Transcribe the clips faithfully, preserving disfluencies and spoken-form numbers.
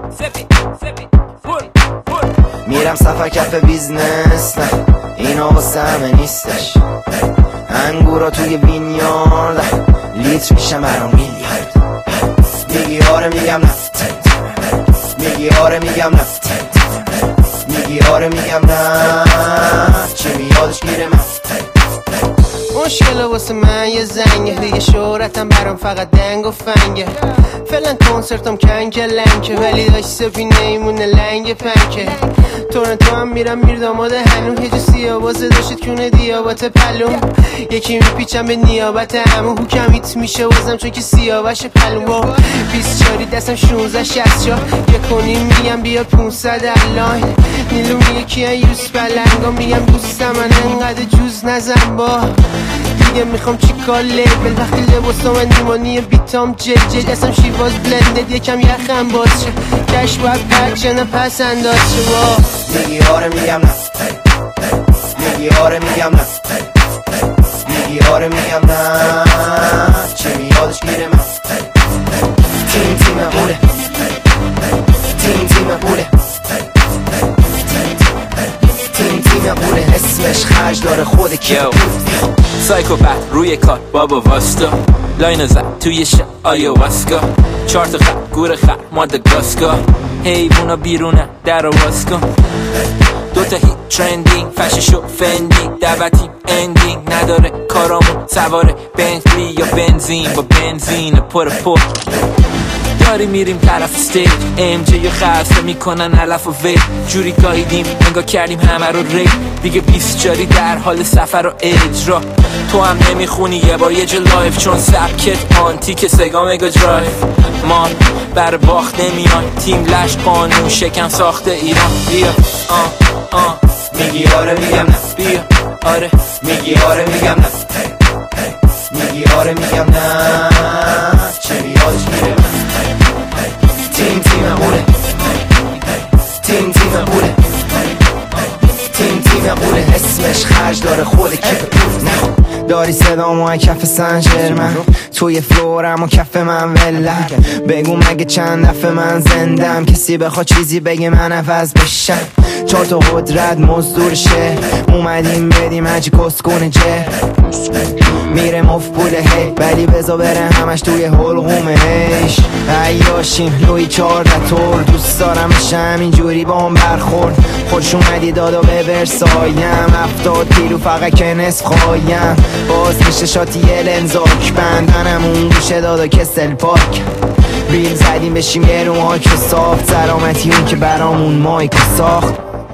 میرم سفر کف بیزنس، نه اینا واسه همه نیستش. انگورا توی وینیارد لیتر میشم برام میلیارد. میگی آره میگم نه، میگی آره میگم نه، میگی آره میگم نه، چی میادش گیره من. مشکل واسه من یه زنگه، دیگه شهرتم برام فقط دنگ و فنگه. فعلا کنسرتم کنگ لنکه، ولی داشت سپینه ایمونه لنگ پنکه. تورنتو هم میرم میرداماد هنو، هجو سیابازه داشت کونه دیابات پلوم. یکی میپیچم به نیابت همو، حکمیت میشه وزم چون که سیاوش پلوم. با بیست چاری دستم شونزه شست جا، یک کنیم میگم بیا پونصد الان. نیلو میگه کیان یوز پلنگا، میگم دوستم من انقدر جوز نزن. با دیگه میخوام چی کار لیبل، وقتی لباسا من نیمانی بیتام جل جل. دستم شیواز بلندد یکم یخم باز شه، کش باید پرچه نه پس انداز شه. با میگی آره میگم نه، میگی آره میگم نه، میگی آره میگم نه، چی میادش گیره من. تیم تیم بوله، تیم تیم بوله، تیم تیم بوله، اسمش خرج داره خود کی. سایکوپت روی کار بابا واستا، لاین زد توی ش آیواسکا. چهار تا خط گور خط ماداگاسکار، حیوونا بیرونه در آواز کن. دوتا هیت ترندینگ فششو فندینگ، دعوتی اندینگ نداره کارامون سواره بنتلی یا بنزین. با بنزین پر پر داری میریم طرف استیج، ام جی یا خسته میکنن علف و وی. جوری گاییدیم انگا کردیم همه رو ری، دیگه بیست جاری در حال سفر و اجرا. تو هم نمیخونی یه بار یه جا لایف، چون سبکت آنتیک سگا مگا درایف. ما بر باخت نمیان، تیم لش قانون شکم ساخته ایران. بیا آه آه میگی آره میگم نه، بیا آره میگی آره میگم نه، میگی آره میگم نه، چه بیادش میره من. تیم تیم بوله، تیم تیم بوله، تیم تیم بوله، اسمش خرج داره خود کف پول. نه داری صدامو کف سنجر من، توی فلورم و کف من ولم. بگو مگه چند دفعه من زندم، کسی بخواد چیزی بگه من عوض بشم. چهار تا قدرت مزدور شه، اومدیم بدیم هجی کسکونه جه. میره مف پوله هی، ولی بزا بره همش توی حلقومش. عیاشیم لوی چارده طور، دوست دارم بشه همینجوری با هم برخورد. خوش اومدی دادا به ورسایم، افتاد پیرو فقط که نصف خوایم. باز میشه شاتی یه لنزاک، بندنم اون گوشه دادا کسل پاک. ریل زدیم بشیم یه رو مایک ساخت، سلامتی اون که برامون مایک ساخت.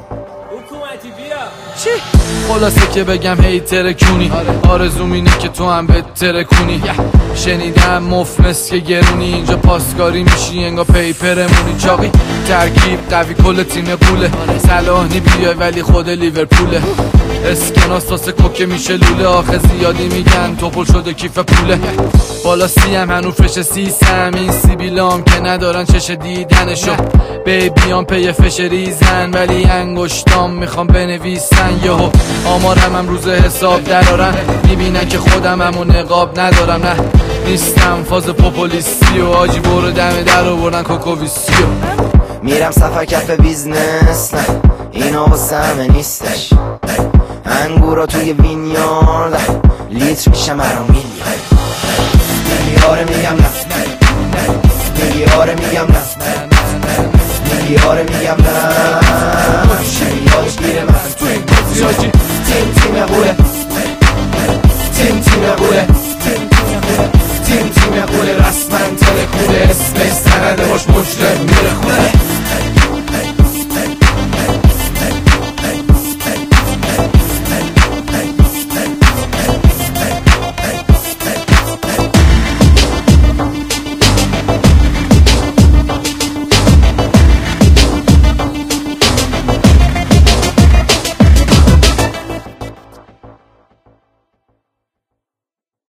چی؟ خلاصه که بگم هی ترکونی، آرزوم اینه که تو هم به ترکونی. شنیدم مفلس که گرونی، اینجا پاسکاری میشی انگا پیپرمونی. چاقی ترکیب قوی کل تیم پوله، صلاحی بیای ولی خود لیورپوله. اسکناس تاسه کوکه میشه لوله، آخه زیادی میگن توپل شده کیف پوله. بالا سی هم هنو فش سیسم، این سیبیلام که ندارن چش دیدنشو. بیبیان پی فش ریزن، ولی انگشتام میخوام بنویسن. یهو آمارم هم روز حساب درارن، میبینن که خودم همو نقاب ندارم. نه نیستم فاز پوپولیستی و آجی برو دم در رو بردن کوکوویسیو. میرم سفر کف بیزنس، نه اینا واسه همه نیستش. انگورا توی وینیارد لیتر میشم برام میلیارد. میگی آره میگم نه، میگی آره میگم نه، میگی آره میگم نه، چی میادش گیره من. تیم تیم بوله، تیم تیم بوله،